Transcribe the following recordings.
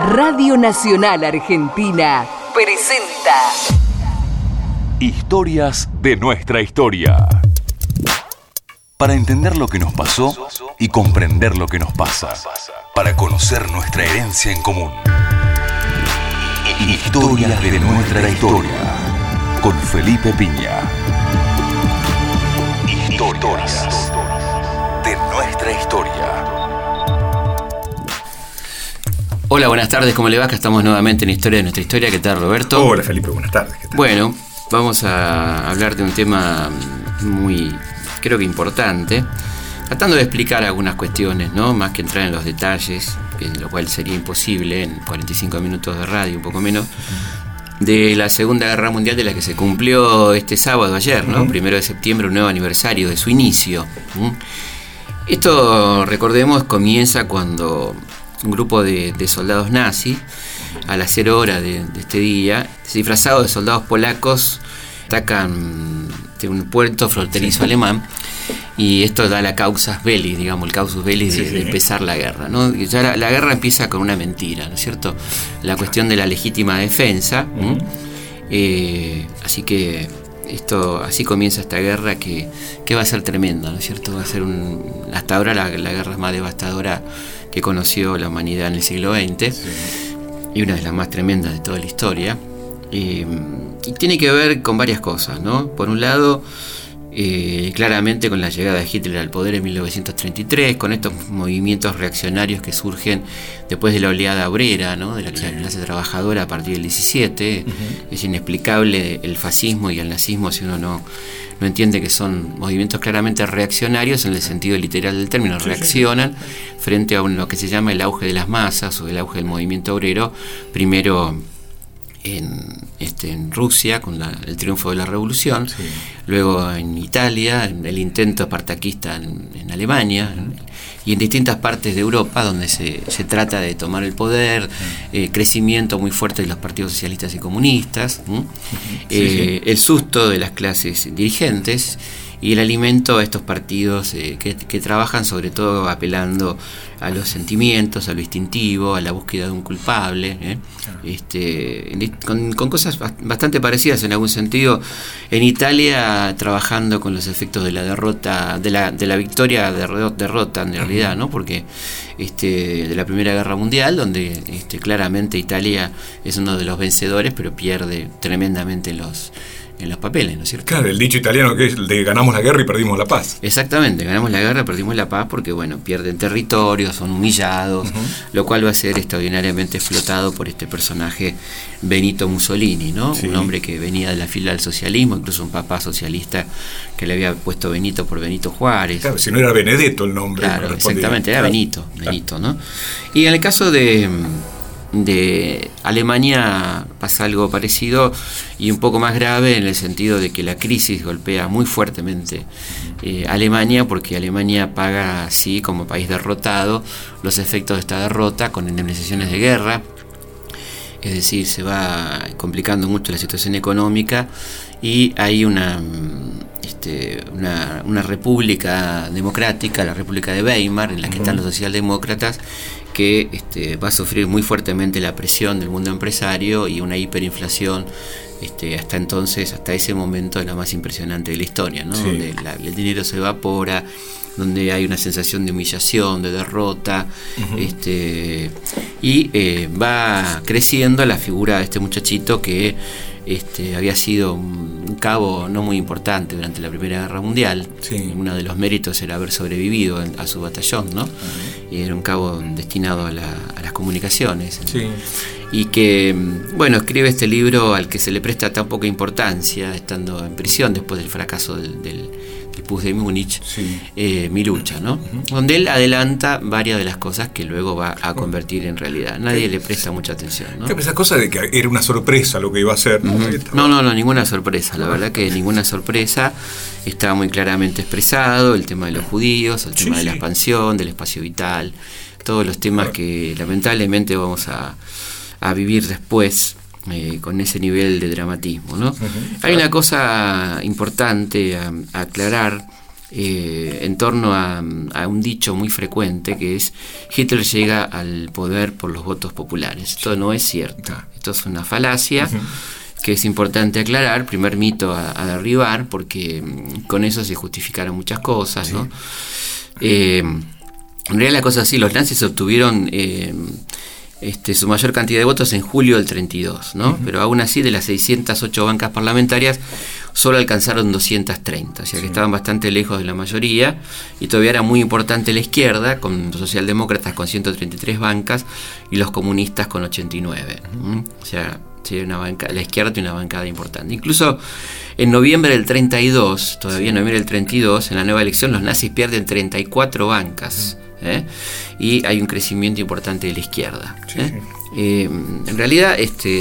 Radio Nacional Argentina presenta Historias de nuestra historia. Para entender lo que nos pasó y comprender lo que nos pasa. Para conocer nuestra herencia en común. Historias de nuestra historia. Con Felipe Piña. Historias de nuestra historia. Hola, buenas tardes, ¿cómo le va? Acá estamos nuevamente en Historia de nuestra historia. ¿Qué tal, Roberto? Hola, Felipe, buenas tardes. ¿Qué tal? Bueno, vamos a hablar de un tema muy, creo que importante, tratando de explicar algunas cuestiones, ¿no? Más que entrar en los detalles, lo cual sería imposible en 45 minutos de radio, un poco menos, de la Segunda Guerra Mundial, de la que se cumplió este sábado, ayer, ¿no? 1 de septiembre, un nuevo aniversario de su inicio. Esto, recordemos, comienza cuando un grupo de soldados nazis, a las 0 horas de este día, disfrazados de soldados polacos, atacan un puerto fronterizo alemán, y esto da la casus belli, digamos, el casus belli de empezar la guerra, ¿no? Ya la guerra empieza con una mentira, ¿no es cierto? La cuestión de la legítima defensa. Así que así comienza esta guerra que va a ser tremenda, ¿no es cierto? Va a ser hasta ahora la guerra más devastadora que conoció la humanidad en el siglo XX, y una de las más tremendas de toda la historia. Y tiene que ver con varias cosas, ¿no? Por un lado, claramente con la llegada de Hitler al poder en 1933, con estos movimientos reaccionarios que surgen después de la oleada obrera, ¿no? De la clase trabajadora a partir del 17. Es inexplicable el fascismo y el nazismo si uno no entiende que son movimientos claramente reaccionarios en el sentido literal del término. Reaccionan frente a lo que se llama el auge de las masas o el auge del movimiento obrero, primero en Rusia con el triunfo de la revolución, luego en Italia, el intento espartaquista en Alemania, y en distintas partes de Europa donde se trata de tomar el poder, crecimiento muy fuerte de los partidos socialistas y comunistas, el susto de las clases dirigentes y el alimento a estos partidos que trabajan sobre todo apelando a los sentimientos, a lo instintivo, a la búsqueda de un culpable, con cosas bastante parecidas en algún sentido. En Italia, trabajando con los efectos de la derrota, de la victoria derrota en realidad, ¿no? Porque de la Primera Guerra Mundial, donde claramente Italia es uno de los vencedores, pero pierde tremendamente en los papeles, ¿no es cierto? Claro, el dicho italiano que es el de ganamos la guerra y perdimos la paz. Exactamente, ganamos la guerra, perdimos la paz, porque bueno, pierden territorios, son humillados, lo cual va a ser extraordinariamente explotado por este personaje Benito Mussolini, ¿no? Un hombre que venía de la fila del socialismo, incluso un papá socialista que le había puesto Benito por Benito Juárez. Claro, si no era Benedetto el nombre. Claro, exactamente, era Benito, ¿no? Y en el caso de Alemania pasa algo parecido y un poco más grave, en el sentido de que la crisis golpea muy fuertemente a Alemania, porque Alemania paga, sí, como país derrotado, los efectos de esta derrota con indemnizaciones de guerra. Es decir, se va complicando mucho la situación económica, y hay una república democrática, la República de Weimar, en la que están los socialdemócratas, que va a sufrir muy fuertemente la presión del mundo empresario y una hiperinflación hasta ese momento la más impresionante de la historia, ¿no? Donde el dinero se evapora, donde hay una sensación de humillación, de derrota, y va creciendo la figura de este muchachito que había sido un cabo no muy importante durante la Primera Guerra Mundial. Uno de los méritos era haber sobrevivido a su batallón, ¿no? Y era un cabo destinado a las comunicaciones. Y que, bueno, escribe este libro al que se le presta tan poca importancia, estando en prisión después del fracaso del Puig de Múnich, Mi lucha, ¿no? Donde él adelanta varias de las cosas que luego va a convertir en realidad. Nadie le presta mucha atención, ¿no? Esa cosa de que era una sorpresa lo que iba a hacer, ¿no? No, ninguna sorpresa. La verdad que ninguna sorpresa. Estaba muy claramente expresado el tema de los judíos, el tema de la expansión, del espacio vital, todos los temas que lamentablemente vamos a vivir después. Con ese nivel de dramatismo, ¿no? Hay una cosa importante a aclarar, en torno a un dicho muy frecuente que es: Hitler llega al poder por los votos populares. Esto no es cierto, esto es una falacia que es importante aclarar, primer mito a derribar, porque con eso se justificaron muchas cosas, ¿no? En realidad la cosa es así, los nazis obtuvieron su mayor cantidad de votos en julio del 32, ¿no? Pero aún así, de las 608 bancas parlamentarias, solo alcanzaron 230, o sea que estaban bastante lejos de la mayoría, y todavía era muy importante la izquierda, con los socialdemócratas con 133 bancas y los comunistas con 89. O sea, la izquierda tiene una bancada importante. Incluso en noviembre del 32, todavía en noviembre del 32, en la nueva elección, los nazis pierden 34 bancas. Y hay un crecimiento importante de la izquierda. En realidad,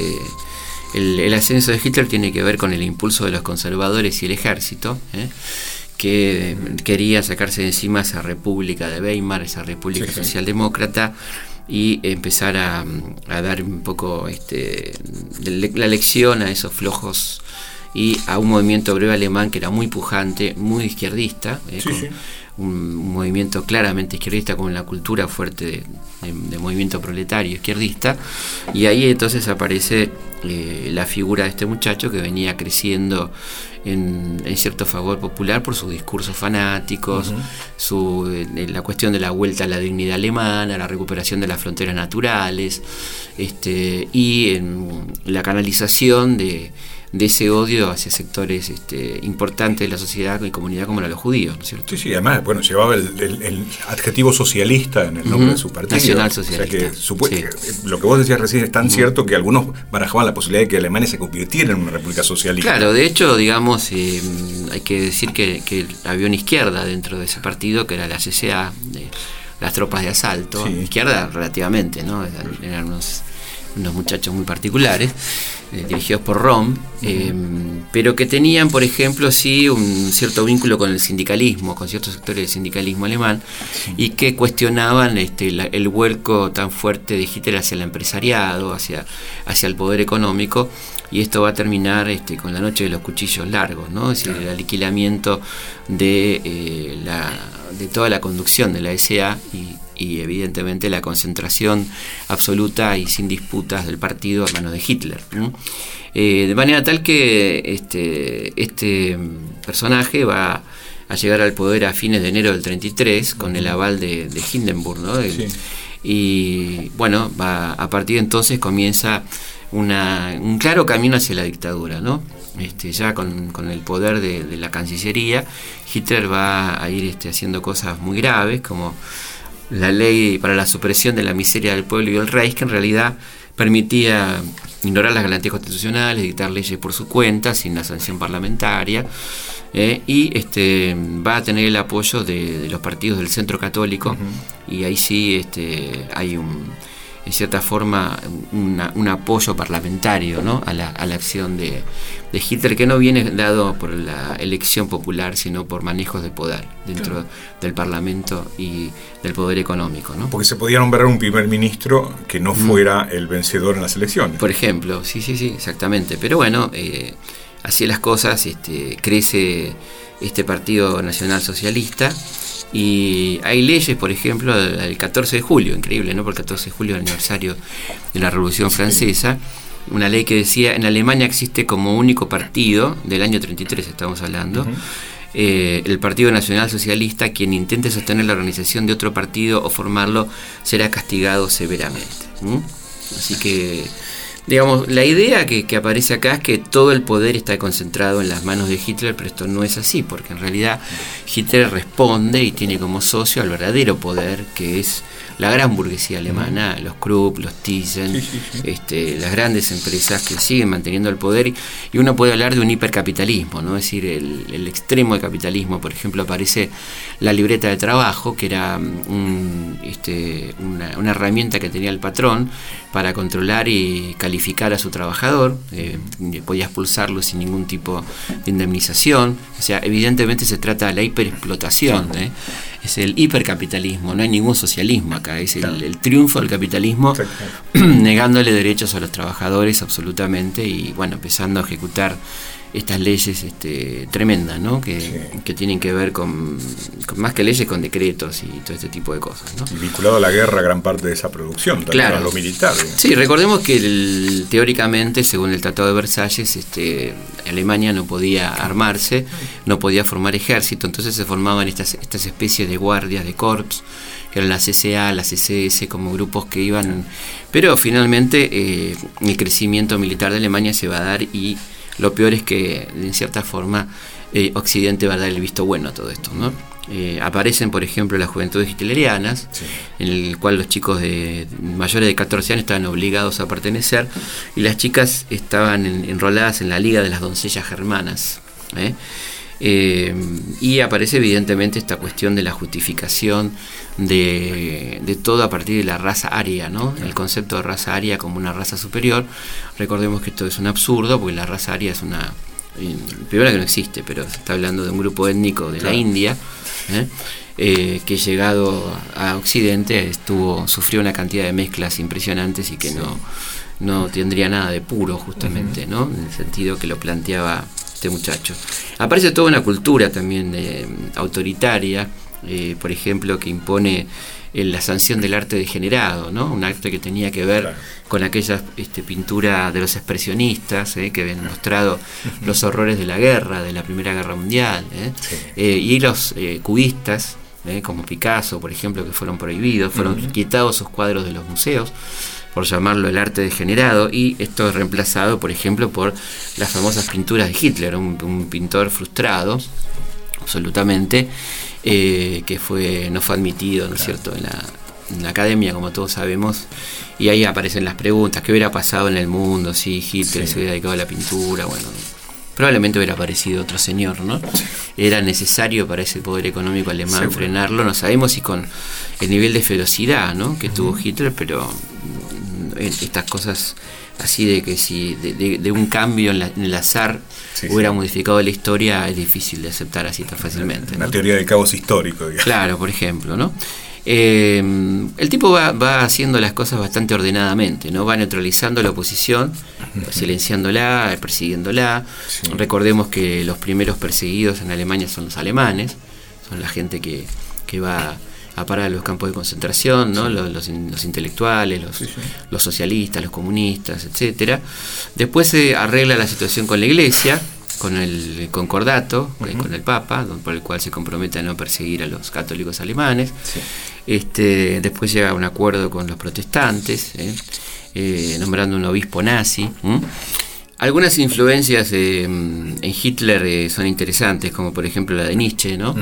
el ascenso de Hitler tiene que ver con el impulso de los conservadores y el ejército, que quería sacarse de encima esa república de Weimar, esa república socialdemócrata, y empezar a dar un poco la lección a esos flojos y a un movimiento obrero alemán que era muy pujante, muy izquierdista, un movimiento claramente izquierdista, con la cultura fuerte de movimiento proletario izquierdista. Y ahí entonces aparece la figura de este muchacho que venía creciendo en cierto favor popular por sus discursos fanáticos, la cuestión de la vuelta a la dignidad alemana, la recuperación de las fronteras naturales, y en la canalización de ese odio hacia sectores importantes de la sociedad y comunidad como eran los judíos, ¿no es cierto? Sí, además, bueno, llevaba el adjetivo socialista en el nombre de su partido. Nacional socialista. O sea que lo que vos decías recién es tan cierto que algunos barajaban la posibilidad de que Alemania se convirtiera en una república socialista. Claro, de hecho, digamos, hay que decir que había una izquierda dentro de ese partido, que era la CSA, las tropas de asalto, izquierda relativamente, ¿no? Eran unos muchachos muy particulares, dirigidos por Rom, pero que tenían, por ejemplo, un cierto vínculo con el sindicalismo, con ciertos sectores del sindicalismo alemán, y que cuestionaban el vuelco tan fuerte de Hitler hacia el empresariado, hacia el poder económico, y esto va a terminar con la noche de los cuchillos largos, ¿no? Es decir, el aniquilamiento de toda la conducción de la SA y evidentemente la concentración absoluta y sin disputas del partido a manos de Hitler, ¿no? De manera tal que este personaje va a llegar al poder a fines de enero del 33 con el aval de Hindenburg, ¿no? Y bueno, a partir de entonces comienza un claro camino hacia la dictadura, ¿no? Ya con el poder de la Cancillería, Hitler va a ir haciendo cosas muy graves, como la ley para la supresión de la miseria del pueblo y el Reich, que en realidad permitía ignorar las garantías constitucionales, dictar leyes por su cuenta, sin la sanción parlamentaria, y va a tener el apoyo de los partidos del centro católico, y ahí sí hay en cierta forma un apoyo parlamentario, ¿no? a la acción de Hitler, que no viene dado por la elección popular, sino por manejos de poder dentro del Parlamento y del poder económico, ¿no? Porque se podía nombrar un primer ministro que no fuera el vencedor en las elecciones. Por ejemplo, sí, exactamente. Pero bueno, así las cosas, crece este Partido Nacional Socialista. Y hay leyes, por ejemplo, el 14 de julio, increíble, ¿no? Porque el 14 de julio es el aniversario de la Revolución Francesa, una ley que decía: en Alemania existe como único partido, del año 33 estamos hablando, el Partido Nacional Socialista. Quien intente sostener la organización de otro partido o formarlo será castigado severamente. Así que, digamos, la idea que aparece acá es que todo el poder está concentrado en las manos de Hitler, pero esto no es así, porque en realidad Hitler responde y tiene como socio al verdadero poder, que es la gran burguesía alemana, los Krupp, los Thyssen, las grandes empresas que siguen manteniendo el poder, y uno puede hablar de un hipercapitalismo, ¿no? Es decir, el extremo de capitalismo. Por ejemplo, aparece la libreta de trabajo, que era una herramienta que tenía el patrón para controlar y calificar a su trabajador, podía expulsarlo sin ningún tipo de indemnización. O sea, evidentemente se trata de la hiperexplotación, es el hipercapitalismo, no hay ningún socialismo acá, es el triunfo del capitalismo, negándole derechos a los trabajadores absolutamente, y bueno, empezando a ejecutar estas leyes tremendas, ¿no? Que tienen que ver con más que leyes, con decretos y todo este tipo de cosas, ¿no? Y vinculado a la guerra, gran parte de esa producción, también claro, a lo militar. Sí, recordemos que teóricamente, según el Tratado de Versalles, Alemania no podía armarse, no podía formar ejército, entonces se formaban estas especies de guardias, de corps, que eran la CCA, la CSS, como grupos que iban... Pero finalmente el crecimiento militar de Alemania se va a dar, y lo peor es que, en cierta forma, Occidente va a dar el visto bueno a todo esto, ¿no? Aparecen, por ejemplo, las juventudes hitlerianas, sí, en el cual los chicos mayores de 14 años estaban obligados a pertenecer, y las chicas estaban enroladas en la Liga de las Doncellas Germanas, y aparece evidentemente esta cuestión de la justificación de todo a partir de la raza aria, ¿no? El concepto de raza aria como una raza superior. Recordemos que esto es un absurdo, porque la raza aria es una... primero que no existe, pero se está hablando de un grupo étnico de la India, que llegado a Occidente sufrió una cantidad de mezclas impresionantes, y que no tendría nada de puro, justamente, ¿no? En el sentido que lo planteaba este muchacho. Aparece toda una cultura también autoritaria, por ejemplo, que impone la sanción del arte degenerado, ¿no? Un arte que tenía que ver con aquella pintura de los expresionistas, que habían mostrado los horrores de la guerra, de la Primera Guerra Mundial, y los cubistas, como Picasso, por ejemplo, que fueron prohibidos, fueron quitados sus cuadros de los museos, por llamarlo el arte degenerado, y esto es reemplazado, por ejemplo, por las famosas pinturas de Hitler, un pintor frustrado, absolutamente, que no fue admitido, ¿no es cierto?, en la academia, como todos sabemos, y ahí aparecen las preguntas: ¿qué hubiera pasado en el mundo si Hitler se hubiera dedicado a la pintura? Bueno, probablemente hubiera aparecido otro señor, ¿no? Era necesario para ese poder económico alemán frenarlo. No sabemos si con el nivel de ferocidad, ¿no?, que tuvo Hitler, pero estas cosas así de que si de un cambio en el azar hubiera modificado la historia, es difícil de aceptar así tan fácilmente, ¿no? La teoría del caos histórico, digamos. Claro, por ejemplo, ¿no? El tipo va haciendo las cosas bastante ordenadamente, ¿no? Va neutralizando a la oposición, silenciándola, persiguiéndola. Sí. Recordemos que los primeros perseguidos en Alemania son los alemanes, son la gente que va a parar a los campos de concentración, ¿no? Los intelectuales, los socialistas, los comunistas, etcétera. Después se arregla la situación con la Iglesia, con el concordato, con el Papa, por el cual se compromete a no perseguir a los católicos alemanes. Sí. Después llega a un acuerdo con los protestantes, nombrando un obispo nazi. Algunas influencias en Hitler son interesantes, como por ejemplo la de Nietzsche, ¿no?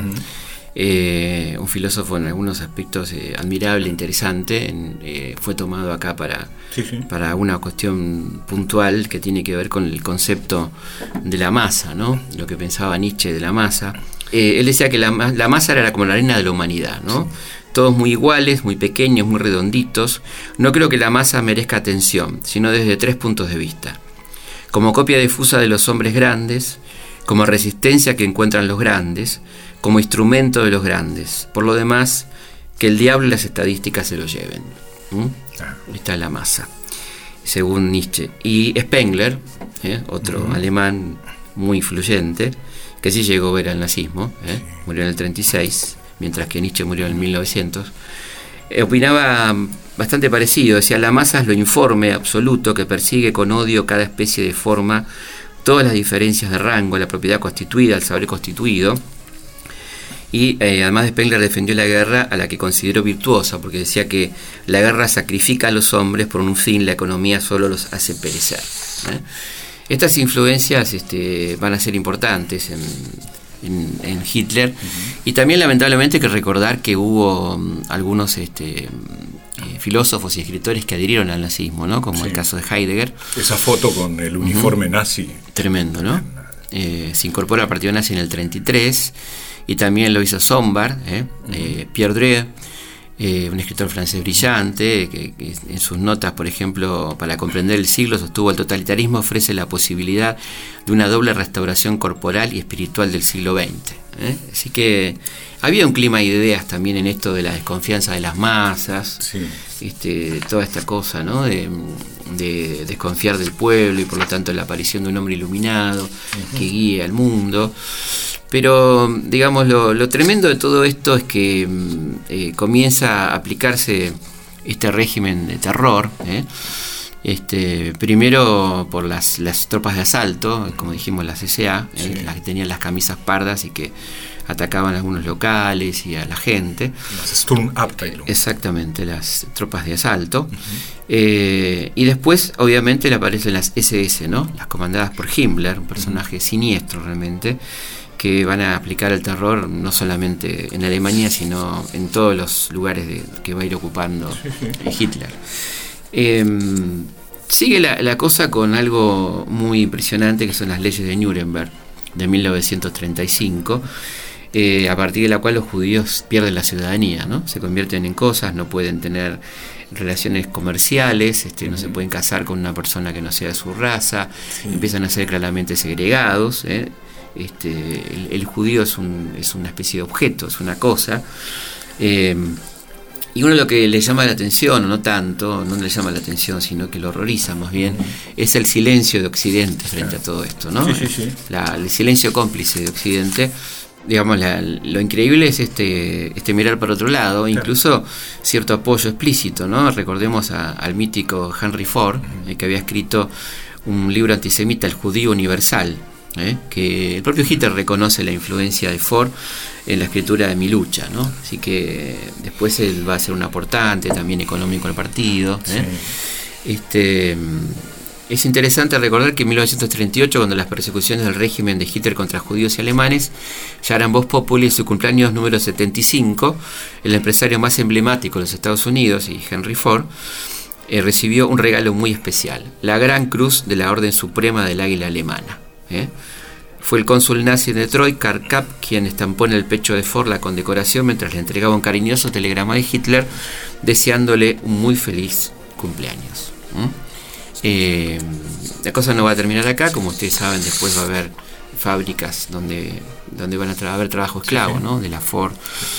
Un filósofo en algunos aspectos admirable, interesante, fue tomado acá para una cuestión puntual que tiene que ver con el concepto de la masa, ¿no? Lo que pensaba Nietzsche de la masa. Él decía que la masa era como la arena de la humanidad, ¿no? Sí. Todos muy iguales, muy pequeños, muy redonditos. No creo que la masa merezca atención, sino desde 3 puntos de vista: como copia difusa de los hombres grandes, como resistencia que encuentran los grandes, como instrumento de los grandes. Por lo demás, que el diablo y las estadísticas se lo lleven. Esta es la masa, según Nietzsche. Y Spengler, otro alemán muy influyente, que sí llegó a ver al nazismo, murió en el 36, mientras que Nietzsche murió en el 1900, opinaba bastante parecido. Decía: la masa es lo informe, absoluto, que persigue con odio cada especie de forma, todas las diferencias de rango, la propiedad constituida, el saber constituido. Y además Spengler defendió la guerra, a la que consideró virtuosa, porque decía que la guerra sacrifica a los hombres por un fin, la economía solo los hace perecer. Estas influencias van a ser importantes en Hitler, y también lamentablemente hay que recordar que hubo algunos filósofos y escritores que adhirieron al nazismo, ¿no? Como el caso de Heidegger. Esa foto con el uniforme nazi. Tremendo, ¿no? Se incorpora al partido nazi en el 33, y también lo hizo Sombart, Pierre Dreux, un escritor francés brillante, que en sus notas, por ejemplo, para comprender el siglo, sostuvo: el totalitarismo ofrece la posibilidad de una doble restauración corporal y espiritual del siglo XX. Así que Había un clima de ideas también en esto de la desconfianza de las masas, toda esta cosa, ¿no? De desconfiar del pueblo y por lo tanto la aparición de un hombre iluminado que guíe al mundo. Pero, digamos, lo tremendo de todo esto es que comienza a aplicarse este régimen de terror, primero por las tropas de asalto, como dijimos, las SA, las que tenían las camisas pardas y que atacaban a algunos locales y a la gente. Las Sturmabteilung. Exactamente, las tropas de asalto. Y después, obviamente, le aparecen las SS, ¿no? Las comandadas por Himmler, un personaje siniestro realmente, que van a aplicar el terror no solamente en Alemania, sino en todos los lugares que va a ir ocupando Hitler. Sigue la cosa con algo muy impresionante, que son las leyes de Nuremberg de 1935, a partir de la cual los judíos pierden la ciudadanía, ¿no? Se convierten en cosas, no pueden tener relaciones comerciales, no se pueden casar con una persona que no sea de su raza, empiezan a ser claramente segregados. El judío es una especie de objeto, es una cosa. Y uno lo que le llama la atención, o no le llama la atención, sino que lo horroriza más bien, es el silencio de Occidente frente a todo esto, ¿no? El silencio cómplice de Occidente. Digamos, lo increíble es mirar para otro lado, incluso cierto apoyo explícito, ¿no? Recordemos al mítico Henry Ford, que había escrito un libro antisemita, El Judío Universal, que el propio Hitler reconoce la influencia de Ford en la escritura de Mi Lucha, ¿no? Así que después él va a ser un aportante también económico al partido. Es interesante recordar que en 1938, cuando las persecuciones del régimen de Hitler contra judíos y alemanes ya eran voz populi, en su cumpleaños número 75, el empresario más emblemático de los Estados Unidos, y Henry Ford, recibió un regalo muy especial, la Gran Cruz de la Orden Suprema del Águila Alemana. Fue el cónsul nazi de Detroit, Karl Kapp, quien estampó en el pecho de Ford la condecoración mientras le entregaba un cariñoso telegrama de Hitler deseándole un muy feliz cumpleaños. La cosa no va a terminar acá, como ustedes saben, después va a haber fábricas donde van a haber trabajo esclavo, ¿no? De la Ford,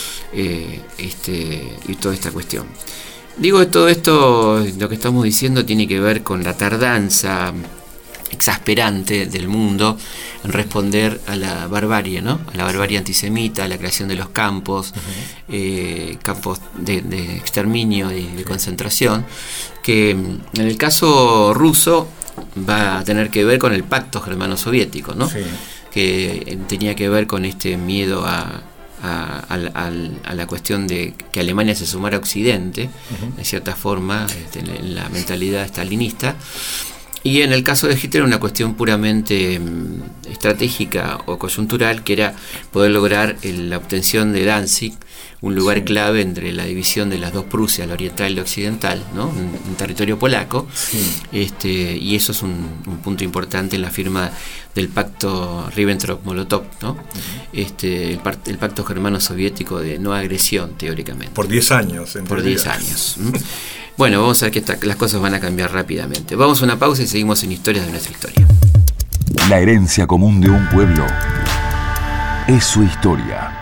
y toda esta cuestión. Digo, todo esto, lo que estamos diciendo, tiene que ver con la tardanza exasperante del mundo en responder a la barbarie, ¿no? A la barbarie antisemita, a la creación de los campos, campos de exterminio y de concentración, que en el caso ruso va a tener que ver con el pacto germano-soviético, ¿no? Que tenía que ver con este miedo a la cuestión de que Alemania se sumara a Occidente, de cierta forma, en la mentalidad stalinista. Y en el caso de Hitler, una cuestión puramente estratégica o coyuntural, que era poder lograr la obtención de Danzig, un lugar clave entre la división de las dos Prusias, la oriental y la occidental, ¿no? Un territorio polaco. Y eso es un punto importante en la firma del pacto Ribbentrop-Molotov, ¿no? El pacto germano-soviético de no agresión, teóricamente. Por 10 años. Por 10 años. Bueno, vamos a ver que las cosas van a cambiar rápidamente. Vamos a una pausa y seguimos en Historias de nuestra historia. La herencia común de un pueblo es su historia.